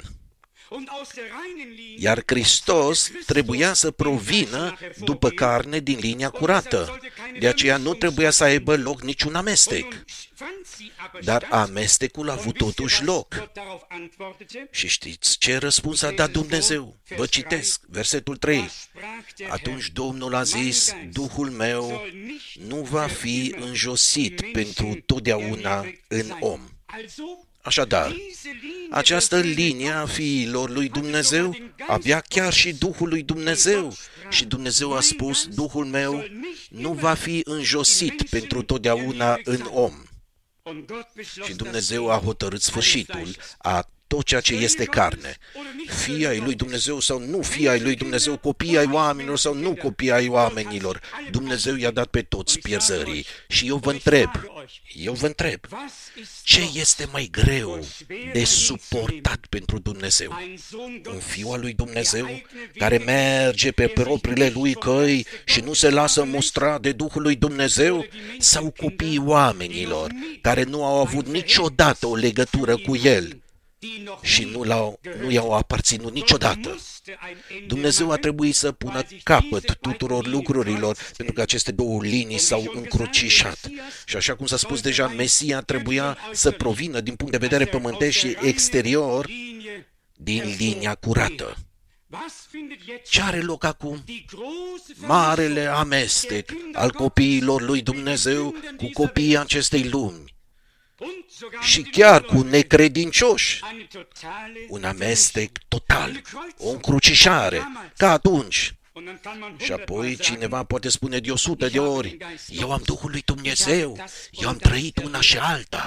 Iar Hristos trebuia să provină după carne din linia curată. De aceea nu trebuia să aibă loc niciun amestec. Dar amestecul a avut totuși loc. Și știți ce răspuns a dat Dumnezeu? Vă citesc, versetul 3. Atunci Domnul a zis, Duhul meu nu va fi înjosit pentru totdeauna în om. Așadar, această linie a fiilor lui Dumnezeu avea chiar și Duhul lui Dumnezeu și Dumnezeu a spus, Duhul meu nu va fi înjosit pentru totdeauna în om. Și Dumnezeu a hotărât sfârșitul a tot ceea ce este carne. Fii ai lui Dumnezeu sau nu fii ai lui Dumnezeu, copii ai oamenilor sau nu copii ai oamenilor, Dumnezeu i-a dat pe toți pierzării. Și eu vă întreb, ce este mai greu de suportat pentru Dumnezeu? Un fiu al lui Dumnezeu care merge pe propriile lui căi și nu se lasă mustra de Duhul lui Dumnezeu? Sau copiii oamenilor care nu au avut niciodată o legătură cu El și nu i-au aparținut niciodată? Dumnezeu a trebuit să pună capăt tuturor lucrurilor pentru că aceste două linii s-au încrucișat. Și așa cum s-a spus deja, Mesia trebuia să provină din punct de vedere pământesc și exterior din linia curată. Ce are loc acum? Marele amestec al copiilor lui Dumnezeu cu copiii acestei lumi. și chiar cu necredincioși. Un amestec total, o încrucișare, ca atunci. Și apoi cineva poate spune de 100 de ori, eu am Duhul lui Dumnezeu, eu am trăit una și alta.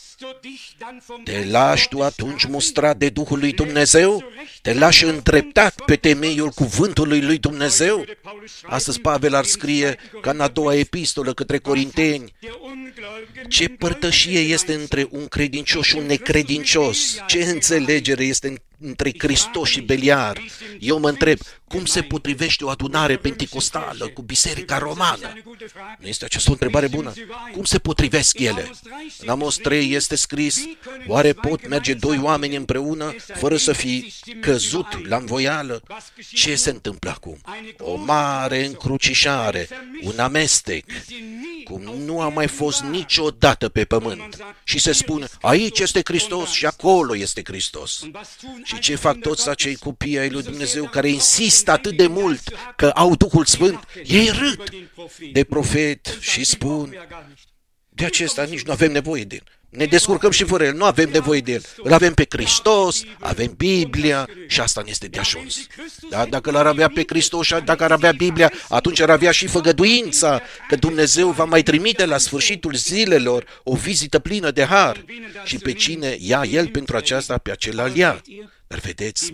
Te lași tu atunci mustrat de Duhul lui Dumnezeu? Te lași îndreptat pe temeiul cuvântului lui Dumnezeu? Astăzi Pavel ar scrie, ca în a doua epistolă către Corinteni, ce părtășie este între un credincios și un necredincios? Ce înțelegere este între Hristos și Beliar? Eu mă întreb, cum se potrivește o adunare penticostală cu biserica romană? Nu este această o întrebare bună? Cum se potrivesc ele? În Amos 3 este scris, oare pot merge doi oameni împreună fără să fi căzut la învoială? Ce se întâmplă acum? O mare încrucișare, un amestec, cum nu a mai fost niciodată pe pământ. Și se spune, aici este Hristos și acolo este Hristos. Și ce fac toți acei copii ai lui Dumnezeu care insistă atât de mult că au Duhul Sfânt? Ei râd de profet și spun, de acesta nici nu avem nevoie de el. Ne descurcăm și fără el, nu avem nevoie de el. Îl avem pe Hristos, avem Biblia și asta ne este de ajuns. Dar dacă l-ar avea pe Hristos și dacă ar avea Biblia, atunci ar avea și făgăduința că Dumnezeu va mai trimite la sfârșitul zilelor o vizită plină de har. Și pe cine ia el pentru aceasta, pe acela îl ia. Dar vedeți,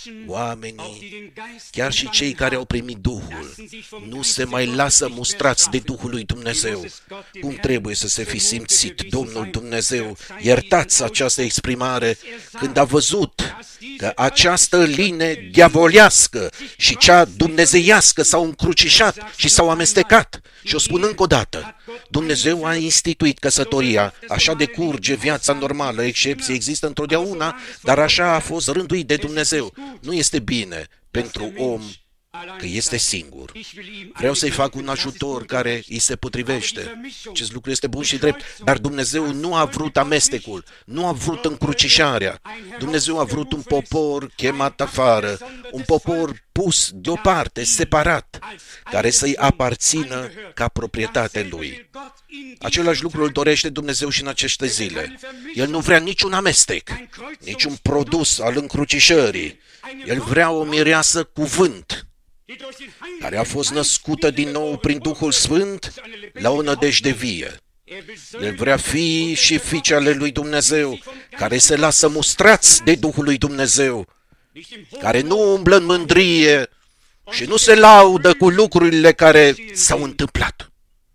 oamenii, chiar și cei care au primit Duhul, nu se mai lasă mustrați de Duhul lui Dumnezeu. Cum trebuie să se fi simțit Domnul Dumnezeu? Iertați această exprimare când a văzut că această linie diavolească și cea dumnezeiască s-au încrucișat și s-au amestecat. Și o spun încă o dată, Dumnezeu a instituit căsătoria, așa decurge viața normală, excepții există întotdeauna, dar așa a fost rânduit de Dumnezeu. Nu este bine pentru om că este singur. Vreau să-i fac un ajutor care îi se potrivește. Acest lucru este bun și drept, dar Dumnezeu nu a vrut amestecul, nu a vrut încrucișarea. Dumnezeu a vrut un popor chemat afară, un popor pus deoparte, separat, care să-i aparțină ca proprietate lui. Același lucru îl dorește Dumnezeu și în aceste zile. El nu vrea niciun amestec, niciun produs al încrucișării. El vrea o mireasă cuvânt, care a fost născută din nou prin Duhul Sfânt la o nădejde vie. El vrea fii și fiice ale lui Dumnezeu, care se lasă mustrați de Duhul lui Dumnezeu, care nu umblă în mândrie și nu se laudă cu lucrurile care s-au întâmplat.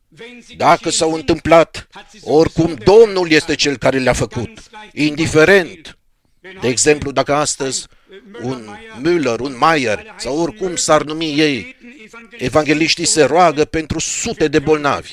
Dacă s-au întâmplat, oricum Domnul este Cel care le-a făcut, indiferent. De exemplu, dacă astăzi un Müller, un Mayer sau oricum s-ar numi ei, evangeliștii se roagă pentru sute de bolnavi.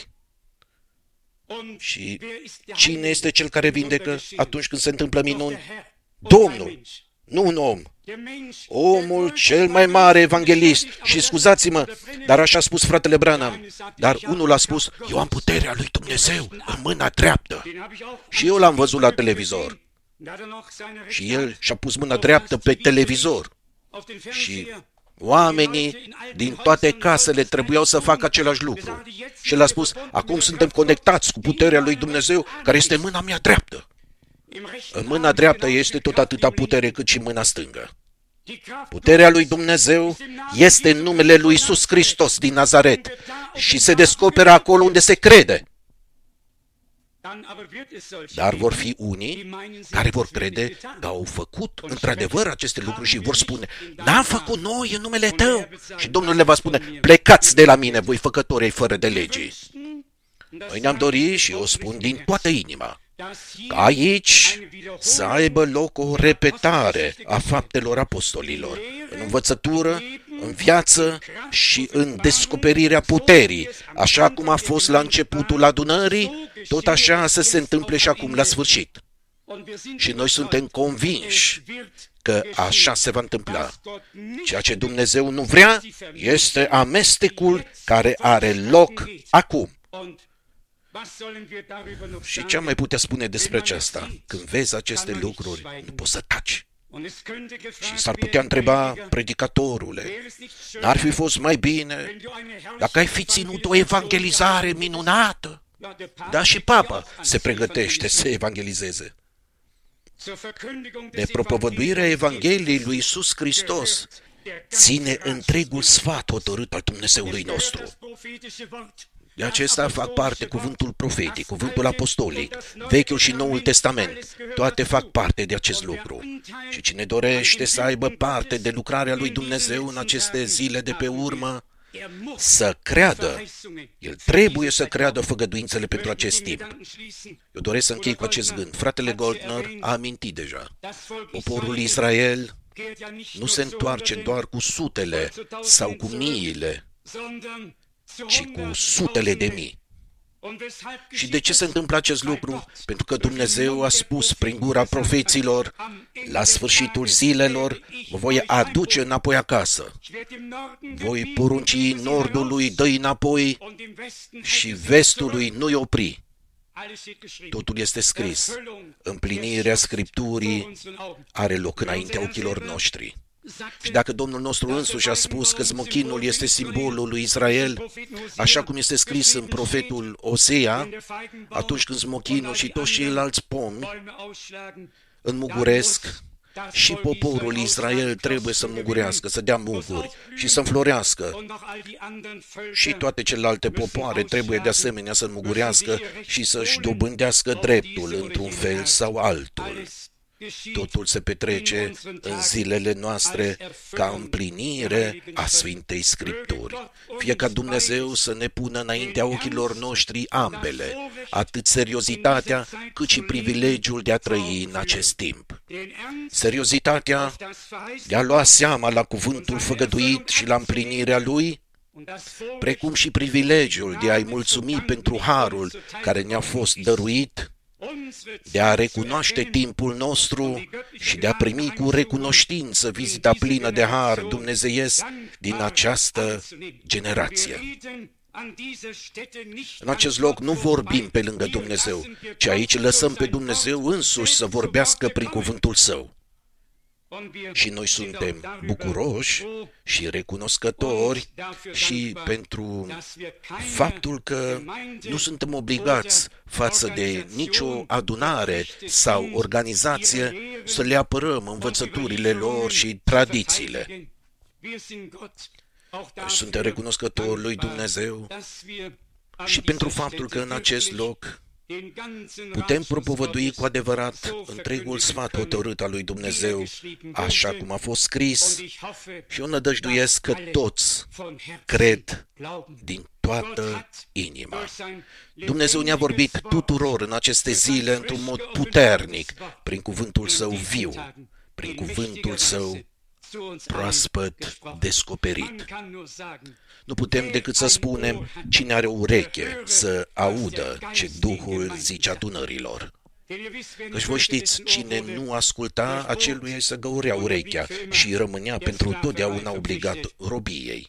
Și cine este Cel care vindecă atunci când se întâmplă minuni? Domnul, nu un om. Omul cel mai mare evanghelist. Și scuzați-mă, dar așa a spus fratele Branham. Dar unul a spus, eu am puterea lui Dumnezeu în mâna dreaptă. Și eu l-am văzut la televizor. Și el și-a pus mâna dreaptă pe televizor. Și oamenii din toate casele trebuiau să facă același lucru. Și el a spus, acum suntem conectați cu puterea lui Dumnezeu, care este în mâna mea dreaptă. În mâna dreaptă este tot atâta putere cât și în mâna stângă. Puterea lui Dumnezeu este în numele lui Iisus Hristos din Nazaret și se descoperă acolo unde se crede. Dar vor fi unii care vor crede că au făcut într-adevăr aceste lucruri și vor spune, n-am făcut noi în numele Tău. Și Domnul le va spune, plecați de la mine, voi făcătorii fără de legii. Noi ne-am dorit și o spun din toată inima, ca aici să aibă loc o repetare a faptelor apostolilor, în învățătură, în viață și în descoperirea puterii, așa cum a fost la începutul adunării, tot așa să se întâmple și acum la sfârșit. Și noi suntem convinși că așa se va întâmpla. Ceea ce Dumnezeu nu vrea este amestecul care are loc acum. Și ce am mai putea spune despre aceasta? Când vezi aceste lucruri, nu poți să taci. Și s-ar putea întreba, predicatorule, n-ar fi fost mai bine dacă ai fi ținut o evangelizare minunată? Da, și Papa se pregătește să evangelizeze. De propovăduirea Evangheliei lui Iisus Hristos ține întregul sfat hotărât al Dumnezeului nostru. De acesta fac parte cuvântul profetic, cuvântul apostolic, Vechiul și Noul Testament. Toate fac parte de acest lucru. Și cine dorește să aibă parte de lucrarea lui Dumnezeu în aceste zile de pe urmă, să creadă. El trebuie să creadă făgăduințele pentru acest timp. Eu doresc să închei cu acest gând. Fratele Goldner a amintit deja. Poporul Israel nu se întoarce doar cu sutele sau cu miile, ci cu sutele de mii. Și de ce se întâmplă acest lucru? Pentru că Dumnezeu a spus prin gura profeților, la sfârșitul zilelor vă voi aduce înapoi acasă. Voi porunci nordului, dă-i înapoi și vestului nu-i opri. Totul este scris. Împlinirea Scripturii are loc înaintea ochilor noștri. Și dacă Domnul nostru însuși a spus că smochinul este simbolul lui Israel, așa cum este scris în profetul Osea, atunci când smochinul și toți ceilalți pomi înmuguresc, și poporul Israel trebuie să înmugurească, să dea muguri și să înflorească. Și toate celelalte popoare trebuie de asemenea să înmugurească și să-și dobândească dreptul într-un fel sau altul. Totul se petrece în zilele noastre ca împlinire a Sfintei Scripturi. Fie ca Dumnezeu să ne pună înaintea ochilor noștri ambele, atât seriozitatea cât și privilegiul de a trăi în acest timp. Seriozitatea de a lua seama la cuvântul făgăduit și la împlinirea lui, precum și privilegiul de a-i mulțumi pentru harul care ne-a fost dăruit, de a recunoaște timpul nostru și de a primi cu recunoștință vizita plină de har dumnezeiesc din această generație. În acest loc nu vorbim pe lângă Dumnezeu, ci aici lăsăm pe Dumnezeu însuși să vorbească prin cuvântul Său. Și noi suntem bucuroși și recunoscători și pentru faptul că nu suntem obligați față de nicio adunare sau organizație să le apărăm învățăturile lor și tradițiile. Suntem recunoscători lui Dumnezeu și pentru faptul că în acest loc putem propovădui cu adevărat întregul sfat hotărât al lui Dumnezeu, așa cum a fost scris, și eu nădăjduiesc că toți cred din toată inima. Dumnezeu ne-a vorbit tuturor în aceste zile într-un mod puternic, prin cuvântul Său viu, prin cuvântul Său proaspăt descoperit. Nu putem decât să spunem, cine are o ureche să audă ce Duhul zice adunărilor. Căci voi știți, cine nu asculta, aceluia să găurea urechea și rămânea pentru totdeauna obligat robiei.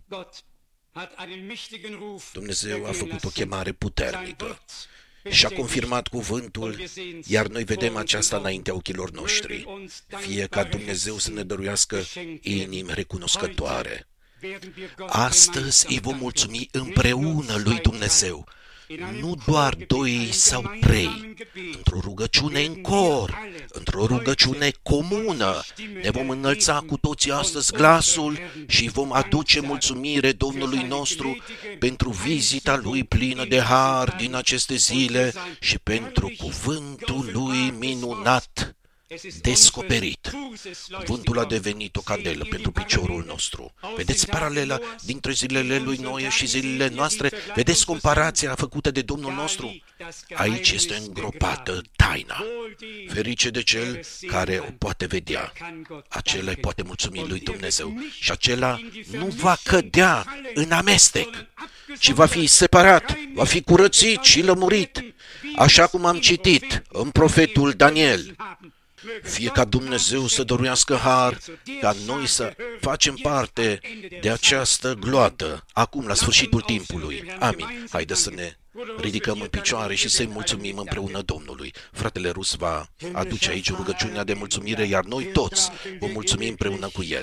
Dumnezeu a făcut o chemare puternică și a confirmat cuvântul, iar noi vedem aceasta înaintea ochilor noștri. Fie ca Dumnezeu să ne dăruiască inimi recunoscătoare. Astăzi îi vom mulțumi împreună lui Dumnezeu, nu doar 2 sau 3, într-o rugăciune în cor, într-o rugăciune comună. Ne vom înălța cu toții astăzi glasul și vom aduce mulțumire Domnului nostru pentru vizita Lui plină de har din aceste zile și pentru cuvântul Lui minunat descoperit. Cuvântul a devenit o candelă pentru piciorul nostru. Vedeți paralela dintre zilele lui Noe și zilele noastre? Vedeți comparația făcută de Domnul nostru? Aici este îngropată taina. Ferice de cel care o poate vedea. Acela îi poate mulțumi lui Dumnezeu. Și acela nu va cădea în amestec, ci va fi separat, va fi curățit și lămurit, așa cum am citit în profetul Daniel. Fie ca Dumnezeu să dăruiască har, ca noi să facem parte de această gloată, acum la sfârșitul timpului. Amin. Haideți să ne ridicăm în picioare și să-i mulțumim împreună Domnului. Fratele Rus va aduce aici rugăciunea de mulțumire, iar noi toți vom mulțumi împreună cu el.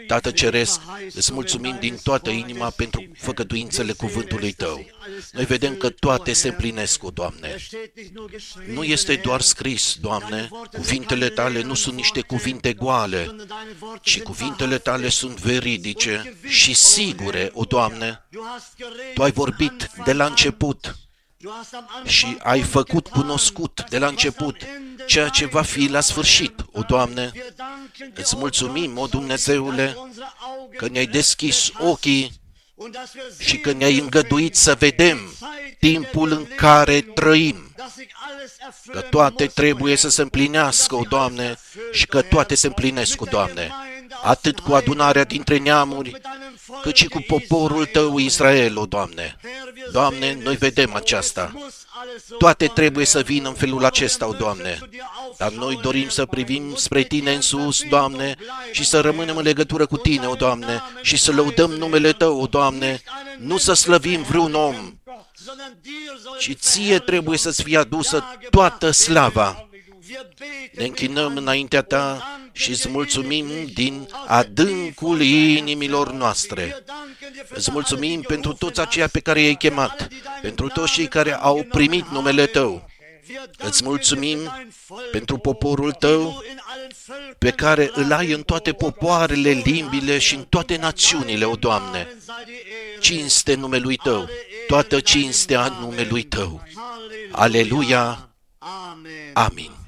Tată Ceresc, îți mulțumim din toată inima pentru făgăduințele cuvântului Tău. Noi vedem că toate se împlinesc, o Doamne. Nu este doar scris, Doamne, cuvintele Tale nu sunt niște cuvinte goale, ci cuvintele Tale sunt veridice și sigure, o Doamne. Tu ai vorbit de la început și ai făcut cunoscut de la început ceea ce va fi la sfârșit, o Doamne. Îți mulțumim, o Dumnezeule, că ne-ai deschis ochii și că ne-ai îngăduit să vedem timpul în care trăim, că toate trebuie să se împlinească, o Doamne, și că toate se împlinesc, o Doamne, atât cu adunarea dintre neamuri, cât și cu poporul Tău, Israel, o Doamne. Doamne, noi vedem aceasta. Toate trebuie să vină în felul acesta, o Doamne. Dar noi dorim să privim spre Tine în sus, Doamne, și să rămânem în legătură cu Tine, o Doamne, și să lăudăm numele Tău, o Doamne, nu să slăvim vreun om, ci Ție trebuie să-ți fie adusă toată slava. Ne închinăm înaintea Ta și îți mulțumim din adâncul inimilor noastre. Îți mulțumim pentru toți aceia pe care i-ai chemat, pentru toți cei care au primit numele Tău. Îți mulțumim pentru poporul Tău pe care îl ai în toate popoarele, limbile și în toate națiunile, o Doamne. Cinste numelui Tău, toată cinstea numelui Tău. Aleluia! Amin!